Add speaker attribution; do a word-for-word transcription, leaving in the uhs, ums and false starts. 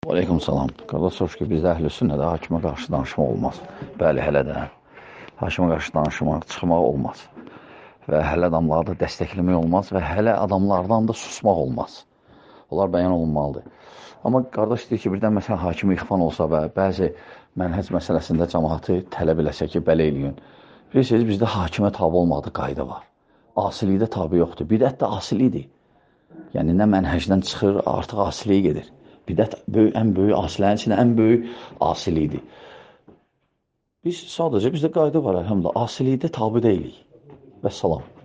Speaker 1: Aleyküm salam. Qardaş soruş ki, bizdə əhl-i sünnədə hakimə qarşı danışmaq olmaz. Bəli, hələ də hakimə qarşı danışmaq, çıxmaq olmaz. Və hələ adamları da dəstəkləmək olmaz və hələ adamlardan da susmaq olmaz. Onlar bəyan olunmalıdır. Amma qardaş deyir ki, birdən məsələn hakimi ixvan olsa və bəzi mənhəc məsələsində cəmaatı tələb eləsə ki, belə eləyin. Bilirsiniz, bizdə hakimə tabi olmadığı qayda var. Asilikdə tabi yoxdur. Bidət də asilidir. Yəni, nə mənhəcdən çıxır, artıq asiliyə gedir. Bidət böyük, ən böyük asilərin içində ən böyük asilikdir. Biz sadəcə, bizdə qayda var, əlhamdülillah, asilikdə tabi deyilik. Və salam.